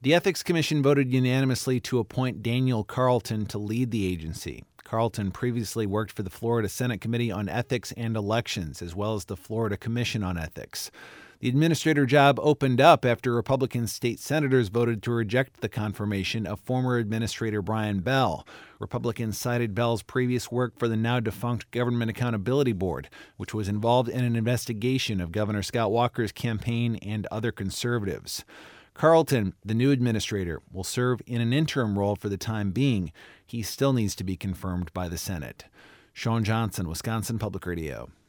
The Ethics Commission voted unanimously to appoint Daniel Carlton to lead the agency. Carlton previously worked for the Florida Senate Committee on Ethics and Elections, as well as the Florida Commission on Ethics. The administrator job opened up after Republican state senators voted to reject the confirmation of former Administrator Brian Bell. Republicans cited Bell's previous work for the now-defunct Government Accountability Board, which was involved in an investigation of Governor Scott Walker's campaign and other conservatives. Carlton, the new administrator, will serve in an interim role for the time being. He still needs to be confirmed by the Senate. Sean Johnson, Wisconsin Public Radio.